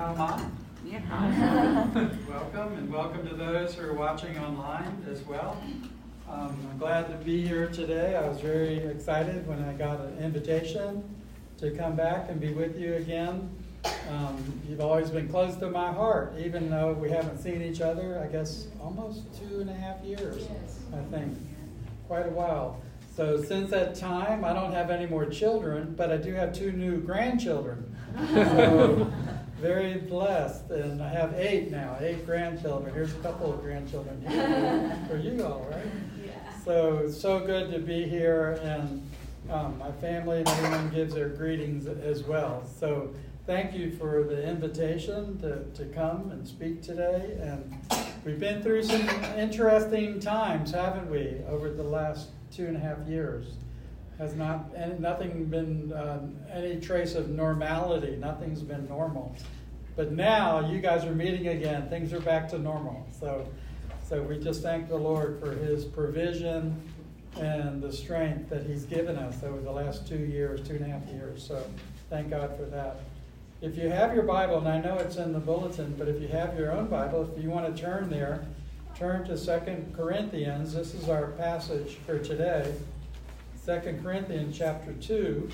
hao Ma. Ni hao. Welcome, and welcome to those who are watching online as well. I'm glad to be here today. I was very excited when I got an invitation to come back and be with you again. You've always been close to my heart, even though we haven't seen each other, I guess, almost 2.5 years, I think. Quite a while. So since that time, I don't have any more children, but I do have 2 new grandchildren. So very blessed. And I have 8 now, 8 grandchildren. Here's a couple of grandchildren here for you all, right? So it's so good to be here, and my family and everyone gives their greetings as well. So thank you for the invitation to come and speak today. And we've been through some interesting times, haven't we, over the last 2.5 years. Nothing been any trace of normality. Nothing's been normal. But now you guys are meeting again. Things are back to normal. So we just thank the Lord for His provision and the strength that He's given us over the last 2.5 years. So thank God for that. If you have your Bible, and I know it's in the bulletin, but if you have your own Bible, if you want to turn there, turn to 2 Corinthians. This is our passage for today. 2 Corinthians chapter 2,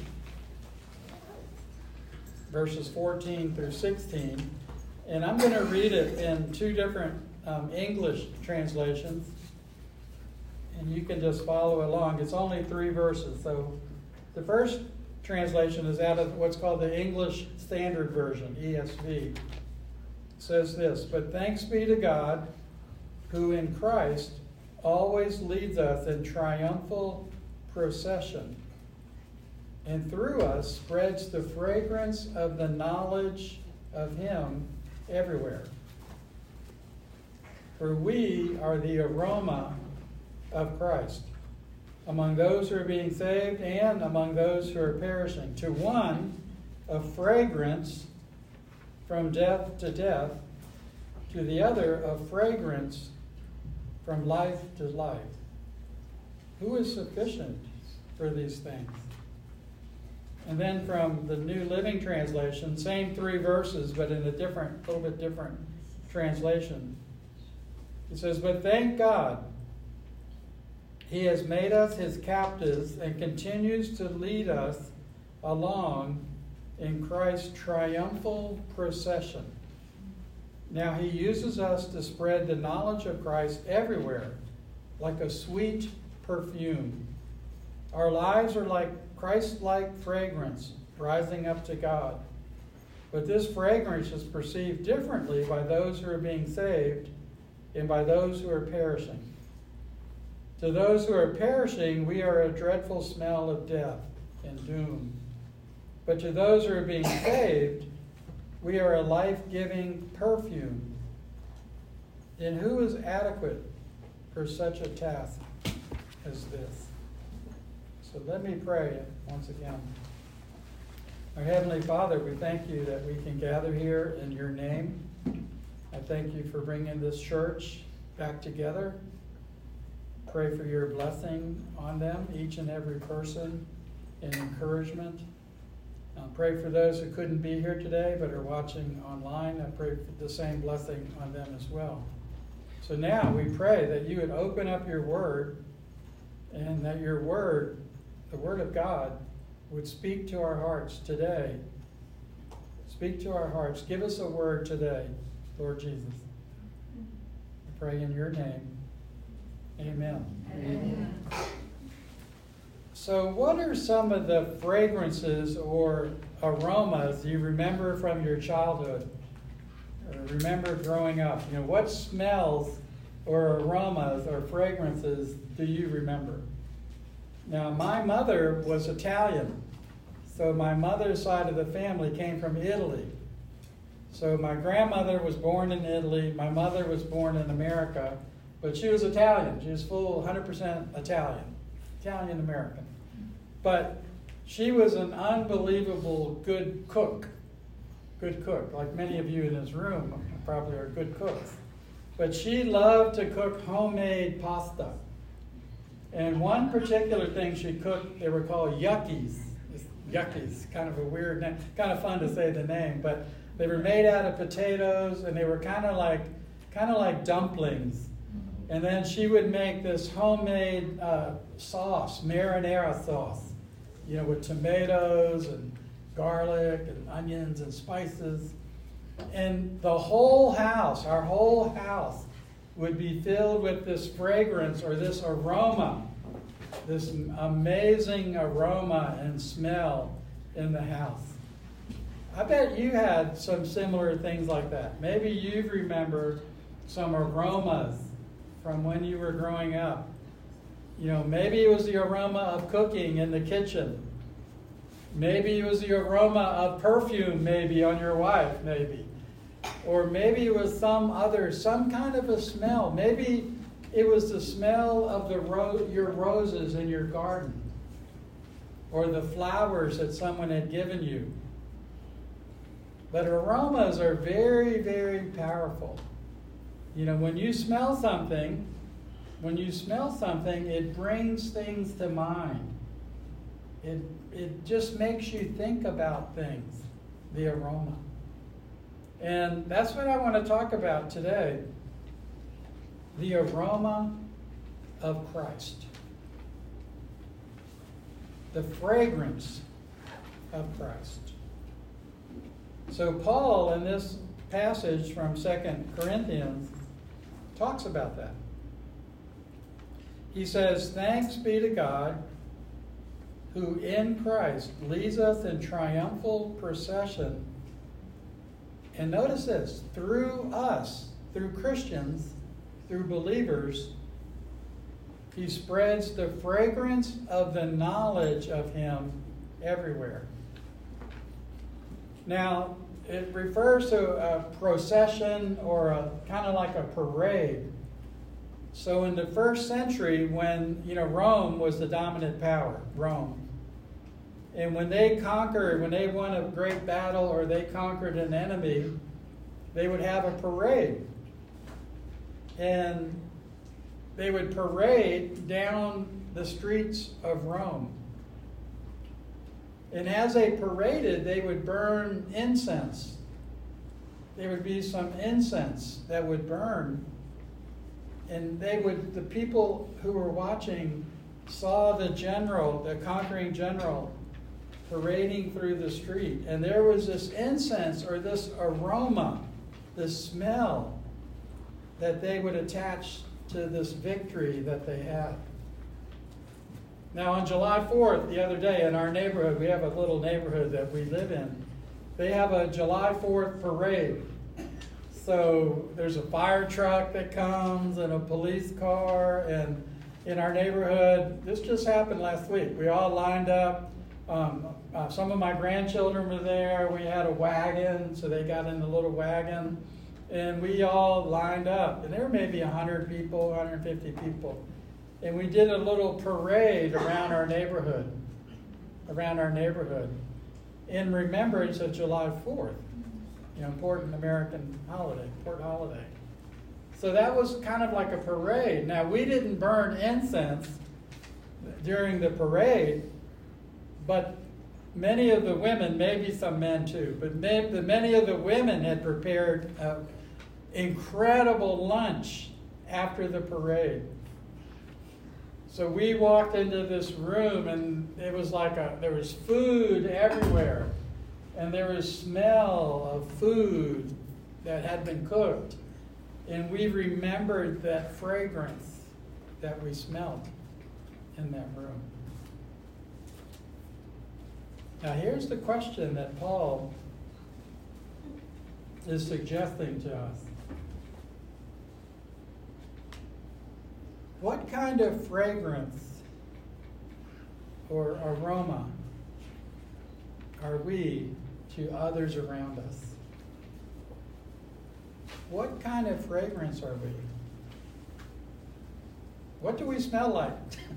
verses 14 through 16. And I'm going to read it in 2 different English translations. And you can just follow along. It's only 3 verses. So the first translation is out of what's called the English Standard Version, ESV. It says this: "But thanks be to God, who in Christ always leads us in triumphal procession, and through us spreads the fragrance of the knowledge of Him everywhere. For we are the aroma of Christ among those who are being saved and among those who are perishing. To one, a fragrance from death to death, to the other, a fragrance from life to life. Who is sufficient for these things?" And then from the New Living Translation, same 3 verses, but in a little bit different translation. It says, "But thank God, He has made us His captives and continues to lead us along in Christ's triumphal procession. Now He uses us to spread the knowledge of Christ everywhere, like a sweet perfume. Our lives are like Christ-like fragrance rising up to God. But this fragrance is perceived differently by those who are being saved and by those who are perishing. To those who are perishing, we are a dreadful smell of death and doom. But to those who are being saved, we are a life-giving perfume. And who is adequate for such a task as this?" So let me pray once again. Our Heavenly Father, we thank You that we can gather here in Your name. I thank You for bringing this church back together. Pray for Your blessing on them, each and every person, and encouragement. Pray for those who couldn't be here today but are watching online. I pray for the same blessing on them as well. So now we pray that You would open up Your Word, and that Your Word, the Word of God, would speak to our hearts today. Speak to our hearts. Give us a word today, Lord Jesus. I pray in Your name. Amen. Amen. So what are some of the fragrances or aromas you remember from your childhood? Or remember growing up? What smells or aromas or fragrances do you remember? Now, my mother was Italian. So my mother's side of the family came from Italy. So my grandmother was born in Italy. My mother was born in America. But she was Italian. She was full 100% Italian-American. But she was an unbelievable good cook. Good cook. Like many of you in this room probably are good cooks. But she loved to cook homemade pasta. And one particular thing she cooked, they were called yuckies. Yuckies, kind of a weird name, kind of fun to say the name, but they were made out of potatoes, and they were kind of like dumplings. And then she would make this homemade sauce, marinara sauce, with tomatoes and garlic and onions and spices. And the whole house, our whole house, would be filled with this fragrance or this aroma, this amazing aroma and smell in the house. I bet you had some similar things like that. Maybe you remember some aromas from when you were growing up. Maybe it was the aroma of cooking in the kitchen. Maybe it was the aroma of perfume, maybe, on your wife, maybe. Or maybe it was some kind of a smell. Maybe it was the smell of your roses in your garden. Or the flowers that someone had given you. But aromas are very, very powerful. When you smell something, it brings things to mind. It just makes you think about things, the aroma. And that's what I want to talk about today. The aroma of Christ. The fragrance of Christ. So Paul, in this passage from 2 Corinthians, talks about that. He says, "Thanks be to God, who in Christ leads us in triumphal procession." And notice this, through us, through Christians, through believers, he spreads the fragrance of the knowledge of him everywhere. Now, it refers to a procession or a kind of like a parade. So in the first century, when Rome was the dominant power, Rome, and when they won a great battle or they conquered an enemy, they would have a parade. And they would parade down the streets of Rome. And as they paraded, they would burn incense. There would be some incense that would burn. And the people who were watching saw the conquering general, parading through the street. And there was this incense or this aroma, this smell that they would attach to this victory that they had. Now on July 4th, the other day, in our neighborhood, we have a little neighborhood that we live in. They have a July 4th parade. So there's a fire truck that comes and a police car. And in our neighborhood, this just happened last week. We all lined up. Some of my grandchildren were there. We had a wagon, so they got in the little wagon. And we all lined up. And there were maybe 100 people, 150 people. And we did a little parade around our neighborhood, in remembrance of July 4th, important American holiday, important holiday. So that was kind of like a parade. Now, we didn't burn incense during the parade, but many of the women, maybe some men too, but many of the women had prepared an incredible lunch after the parade. So we walked into this room, and it was there was food everywhere. And there was smell of food that had been cooked. And we remembered that fragrance that we smelled in that room. Now here's the question that Paul is suggesting to us. What kind of fragrance or aroma are we to others around us? What kind of fragrance are we? What do we smell like?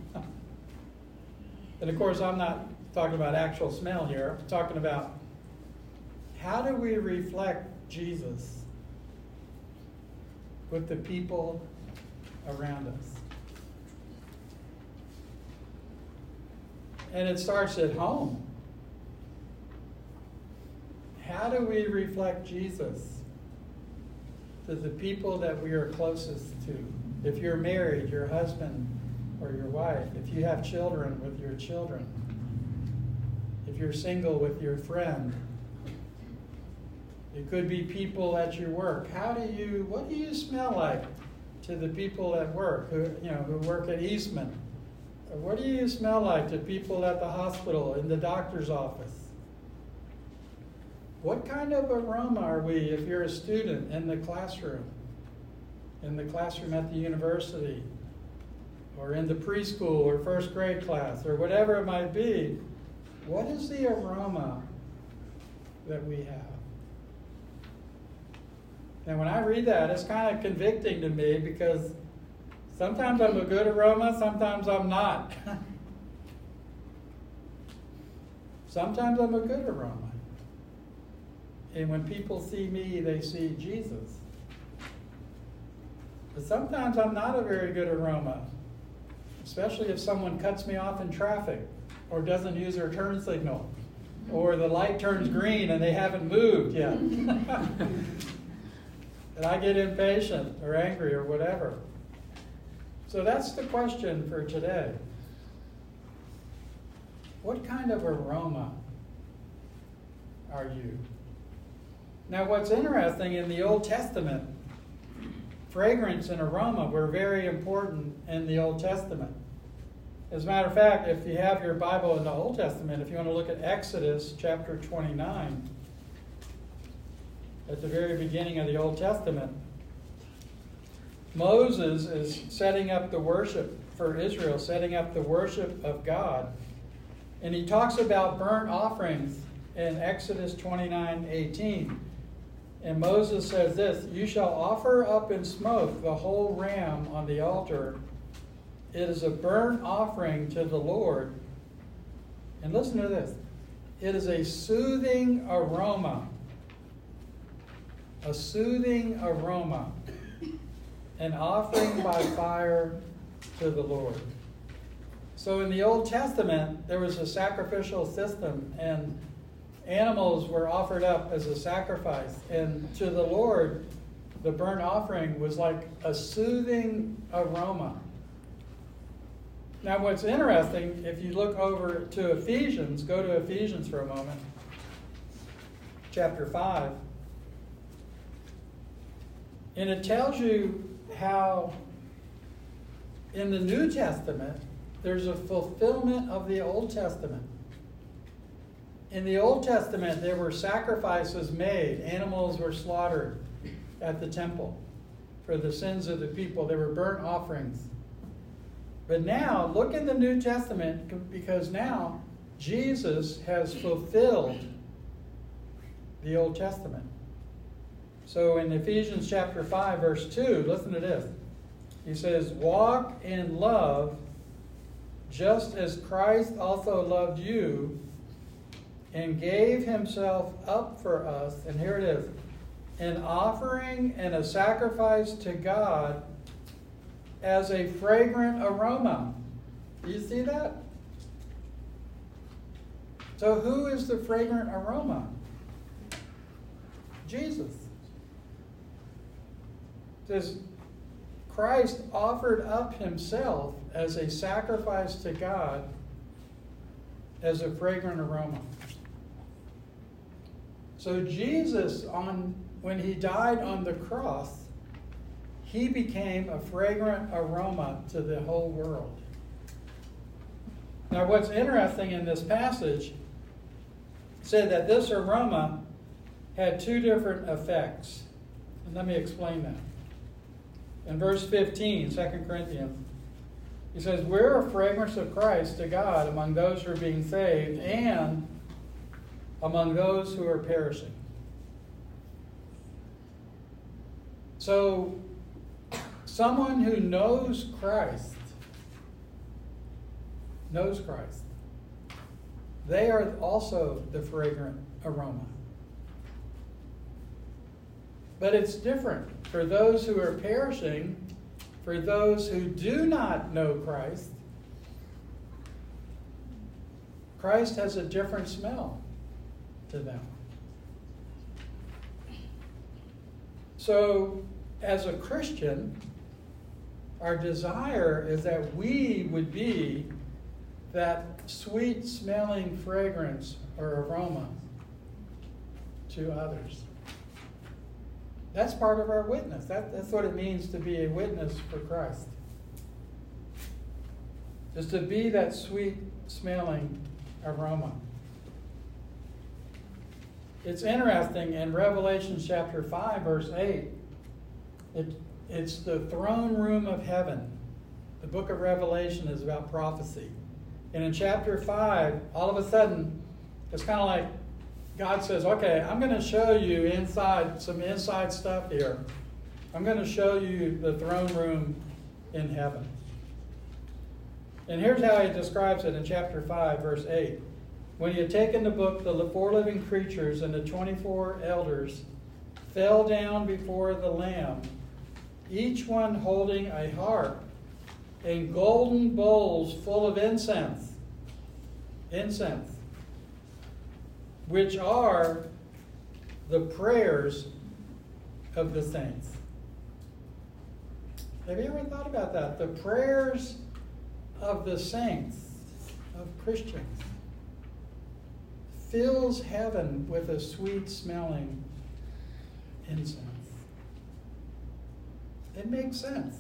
And of course, I'm not talking about actual smell here. I'm talking about how do we reflect Jesus with the people around us? And it starts at home. How do we reflect Jesus to the people that we are closest to? If you're married, your husband or your wife. If you have children, with your children. If you're single, with your friend. It could be people at your work. What do you smell like to the people at work who work at Eastman? Or what do you smell like to people at the hospital, in the doctor's office? What kind of aroma are we if you're a student in the classroom at the university, or in the preschool or first grade class, or whatever it might be? What is the aroma that we have? And when I read that, it's kind of convicting to me, because sometimes I'm a good aroma, sometimes I'm not. Sometimes I'm a good aroma. And when people see me, they see Jesus. But sometimes I'm not a very good aroma, especially if someone cuts me off in traffic, or doesn't use their turn signal, or the light turns green and they haven't moved yet. And I get impatient or angry or whatever. So that's the question for today. What kind of aroma are you? Now, what's interesting, in the Old Testament, fragrance and aroma were very important in the Old Testament. As a matter of fact, if you have your Bible in the Old Testament, if you want to look at Exodus chapter 29, at the very beginning of the Old Testament, Moses is setting up the worship for Israel, setting up the worship of God. And he talks about burnt offerings in Exodus 29:18. And Moses says this, "You shall offer up in smoke the whole ram on the altar. It is a burnt offering to the Lord." And listen to this. "It is a soothing aroma." A soothing aroma. An offering by fire to the Lord. So in the Old Testament, there was a sacrificial system, and animals were offered up as a sacrifice. And to the Lord, the burnt offering was like a soothing aroma. Now, what's interesting, if you look over to Ephesians, go to Ephesians for a moment, chapter 5. And it tells you how in the New Testament, there's a fulfillment of the Old Testament. In the Old Testament, there were sacrifices made. Animals were slaughtered at the temple for the sins of the people. There were burnt offerings. But now, look in the New Testament, because now Jesus has fulfilled the Old Testament. So in Ephesians chapter 5, verse 2, listen to this. He says, "Walk in love, just as Christ also loved you and gave himself up for us." And here it is. "An offering and a sacrifice to God as a fragrant aroma." Do you see that? So who is the fragrant aroma? Jesus. It says, Christ offered up himself as a sacrifice to God as a fragrant aroma. So Jesus, when he died on the cross, he became a fragrant aroma to the whole world. Now, what's interesting in this passage said that this aroma had two different effects. And let me explain that. In verse 15, 2 Corinthians, he says, "We're a fragrance of Christ to God among those who are being saved and among those who are perishing." So, someone who knows Christ, they are also the fragrant aroma. But it's different for those who are perishing, for those who do not know Christ. Christ has a different smell to them. So, as a Christian, our desire is that we would be that sweet-smelling fragrance or aroma to others. That's part of our witness. That's what it means to be a witness for Christ. Is to be that sweet-smelling aroma. It's interesting, in Revelation chapter 5, verse 8, it's the throne room of heaven. The book of Revelation is about prophecy. And in chapter 5, all of a sudden, it's kind of like God says, okay, I'm going to show you some inside stuff here. I'm going to show you the throne room in heaven. And here's how he describes it in chapter 5, verse 8. When he had taken the book, the 4 living creatures and the 24 elders fell down before the Lamb, each one holding a harp and golden bowls full of incense, which are the prayers of the saints. Have you ever thought about that? The prayers of the saints, of Christians, fills heaven with a sweet-smelling incense. It makes sense.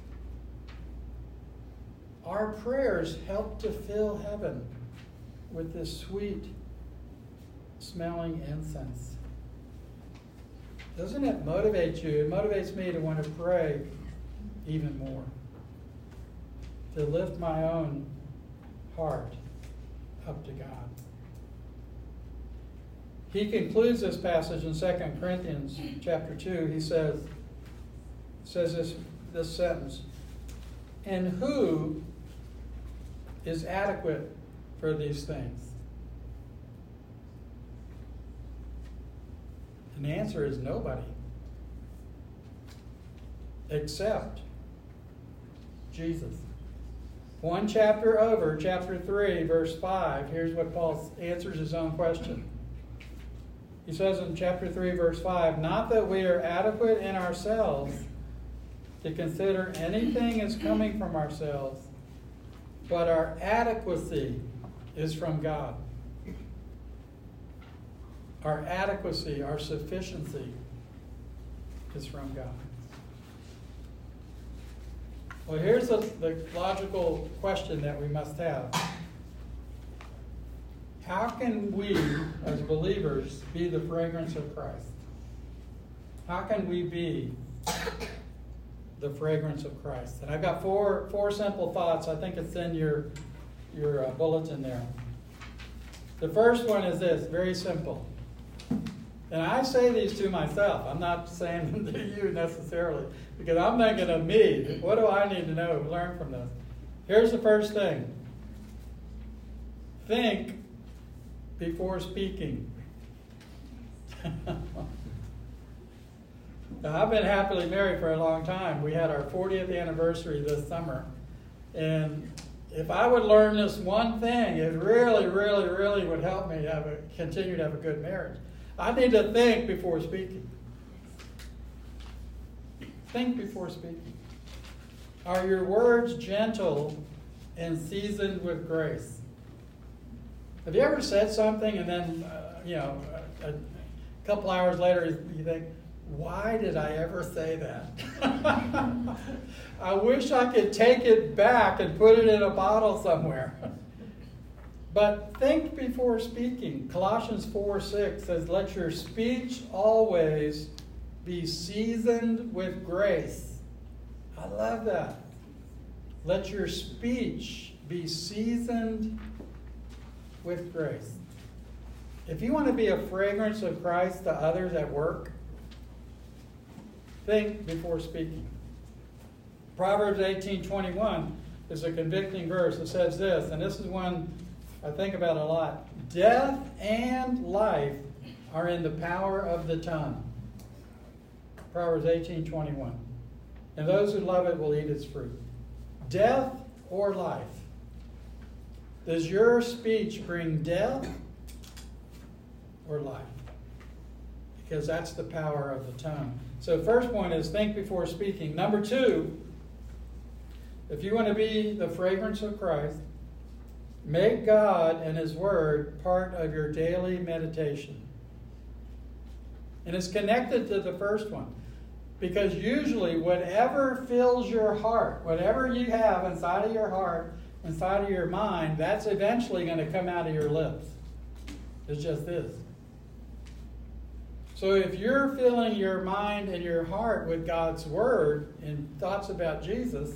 Our prayers help to fill heaven with this sweet-smelling incense. Doesn't it motivate you? It motivates me to want to pray even more. To lift my own heart up to God. He concludes this passage in 2 Corinthians chapter 2. He says this sentence, "And who is adequate for these things?" And the answer is nobody. Except Jesus. One chapter over, chapter 3, verse 5, here's what Paul answers his own question. He says in chapter 3, verse 5, "Not that we are adequate in ourselves to consider anything as coming from ourselves, but our adequacy is from God." Our adequacy, our sufficiency is from God. Well, here's the logical question that we must have. How can we, as believers, be the fragrance of Christ? How can we be the fragrance of Christ? And I've got four simple thoughts. I think it's in your bulletin there. The first one is this, very simple. And I say these to myself. I'm not saying them to you necessarily, because I'm thinking of me. What do I need to know, learn from this? Here's the first thing. Think before speaking. Now, I've been happily married for a long time. We had our 40th anniversary this summer. And if I would learn this one thing, it really, really, really would help me continue to have a good marriage. I need to think before speaking. Think before speaking. Are your words gentle and seasoned with grace? Have you ever said something and then, a couple hours later you think, why did I ever say that? I wish I could take it back and put it in a bottle somewhere. But think before speaking. Colossians 4:6 says, "Let your speech always be seasoned with grace." I love that. Let your speech be seasoned with grace. If you want to be a fragrance of Christ to others at work, think before speaking. Proverbs 18:21 is a convicting verse. It says this, and this is one I think about a lot. "Death and life are in the power of the tongue." Proverbs 18:21. "And those who love it will eat its fruit." Death or life? Does your speech bring death or life? because that's the power of the tongue. So first point is think before speaking. Number two, if you want to be the fragrance of Christ, make God and His Word part of your daily meditation. And it's connected to the first one. Because usually whatever fills your heart, whatever you have inside of your heart, inside of your mind, that's eventually going to come out of your lips. It just is. So if you're filling your mind and your heart with God's Word and thoughts about Jesus,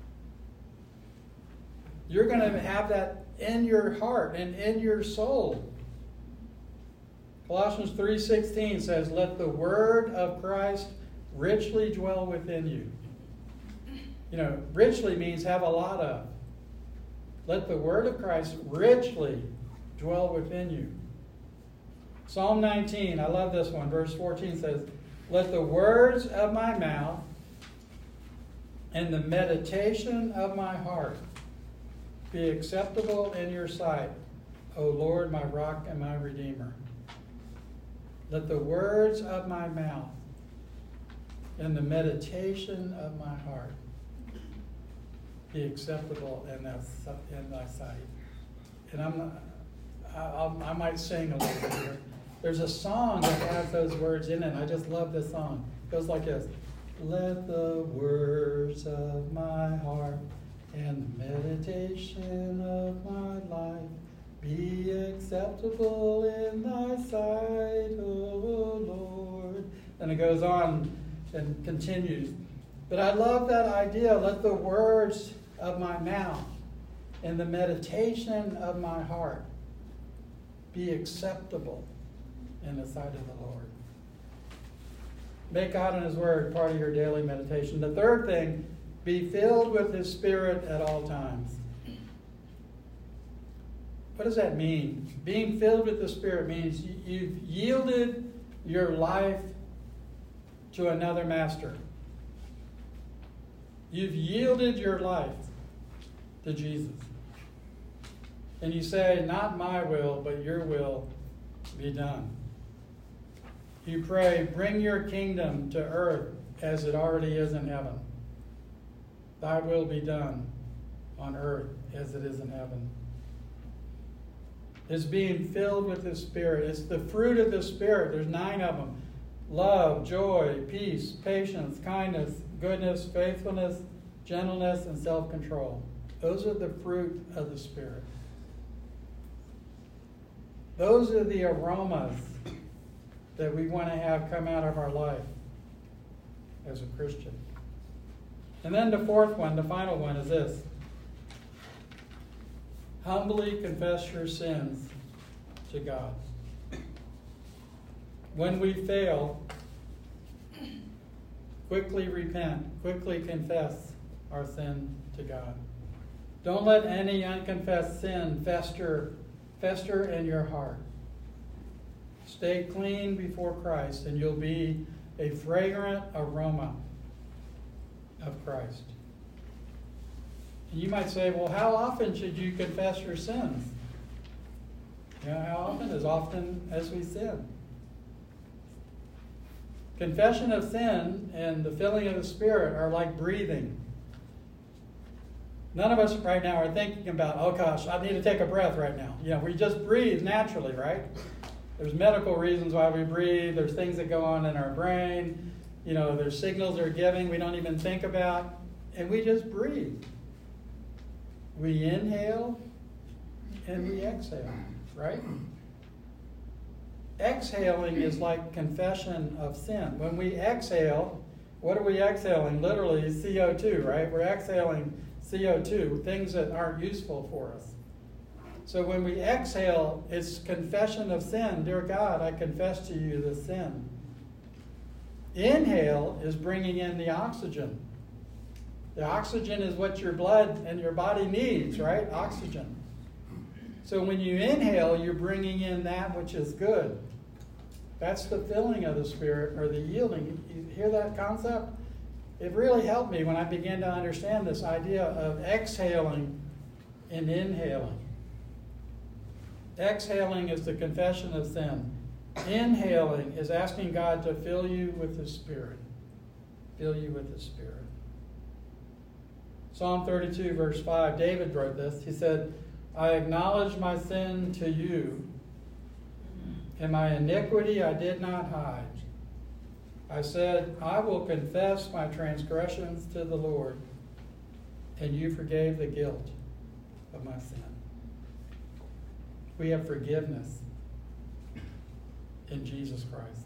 you're going to have that in your heart and in your soul. Colossians 3:16 says, "Let the word of Christ richly dwell within you." You know, richly means have a lot of. Let the word of Christ richly dwell within you. Psalm 19, I love this one. Verse 14 says, "Let the words of my mouth and the meditation of my heart be acceptable in your sight, O Lord, my rock and my redeemer." Let the words of my mouth and the meditation of my heart be acceptable in thy sight. And I might sing a little bit here. There's a song that has those words in it. I just love this song. It goes like this. Let the words of my heart and the meditation of my life be acceptable in thy sight, O Lord. And it goes on and continues. But I love that idea. Let the words of my mouth and the meditation of my heart be acceptable in the sight of the Lord. Make God and His Word part of your daily meditation. The third thing, be filled with His Spirit at all times. What does that mean? Being filled with the Spirit means you've yielded your life to another master. You've yielded your life to Jesus. And you say, not my will, but your will be done. You pray, bring your kingdom to earth as it already is in heaven. Thy will be done on earth as it is in heaven. It's being filled with the Spirit. It's the fruit of the Spirit. There's 9 of them. Love, joy, peace, patience, kindness, goodness, faithfulness, gentleness, and self-control. Those are the fruit of the Spirit. Those are the aromas that we want to have come out of our life as a Christian. And then the fourth one, the final one, is this. Humbly confess your sins to God. When we fail, quickly repent, quickly confess our sin to God. Don't let any unconfessed sin fester in your heart. Stay clean before Christ, and you'll be a fragrant aroma of Christ. And you might say, well, how often should you confess your sins? You know, how often? As often as we sin. Confession of sin and the filling of the Spirit are like breathing. None of us right now are thinking about, oh gosh, I need to take a breath right now. You know, we just breathe naturally, right? There's medical reasons why we breathe. There's things that go on in our brain. You know, there's signals they're giving we don't even think about. And we just breathe. We inhale and we exhale, right? Exhaling is like confession of sin. When we exhale, what are we exhaling? Literally CO2, right? We're exhaling CO2, things that aren't useful for us. So when we exhale, it's confession of sin. Dear God, I confess to you the sin. Inhale is bringing in the oxygen. The oxygen is what your blood and your body needs, right? Oxygen. So when you inhale, you're bringing in that which is good. That's the filling of the Spirit, or the yielding. You hear that concept? It really helped me when I began to understand this idea of exhaling and inhaling. Exhaling is the confession of sin. Inhaling is asking God to fill you with His Spirit. Fill you with His Spirit. Psalm 32, verse 5, David wrote this. He said, I acknowledge my sin to you, and my iniquity I did not hide. I said, I will confess my transgressions to the Lord, and you forgave the guilt of my sin. We have forgiveness in Jesus Christ.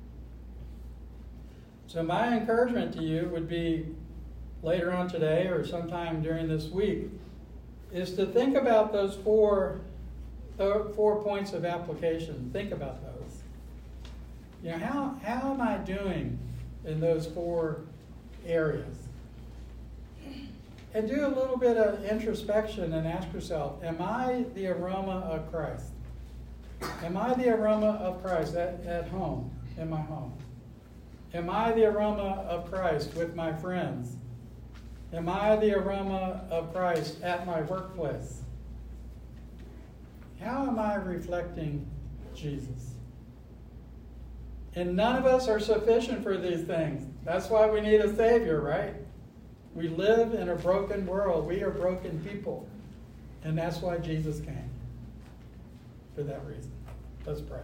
So my encouragement to you would be later on today or sometime during this week is to think about those four points of application. Think about those. You know, how am I doing in those 4 areas? And do a little bit of introspection and ask yourself, am I the aroma of Christ? Am I the aroma of Christ at home, in my home? Am I the aroma of Christ with my friends? Am I the aroma of Christ at my workplace? How am I reflecting Jesus? And none of us are sufficient for these things. That's why we need a Savior, right? We live in a broken world. We are broken people. And that's why Jesus came. For that reason. Let's pray.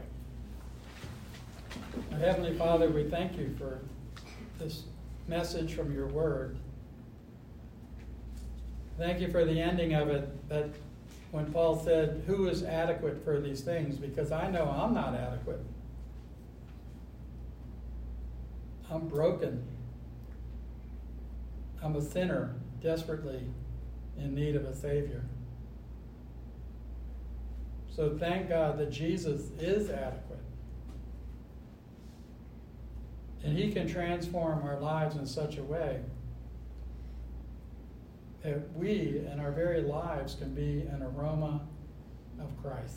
Our Heavenly Father, we thank you for this message from your word. Thank you for the ending of it, that when Paul said, who is adequate for these things? Because I know I'm not adequate. I'm broken. I'm a sinner, desperately in need of a Savior. So thank God that Jesus is adequate. And He can transform our lives in such a way that we in our very lives can be an aroma of Christ.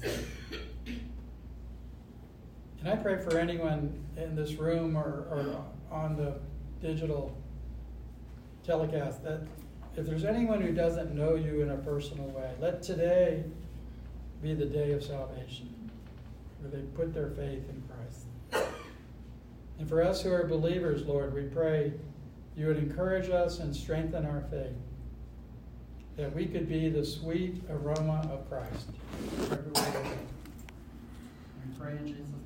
And I pray for anyone in this room or on the digital telecast that if there's anyone who doesn't know you in a personal way, let today be the day of salvation, where they put their faith in Christ. And for us who are believers, Lord, we pray you would encourage us and strengthen our faith, that we could be the sweet aroma of Christ. We pray in Jesus' name.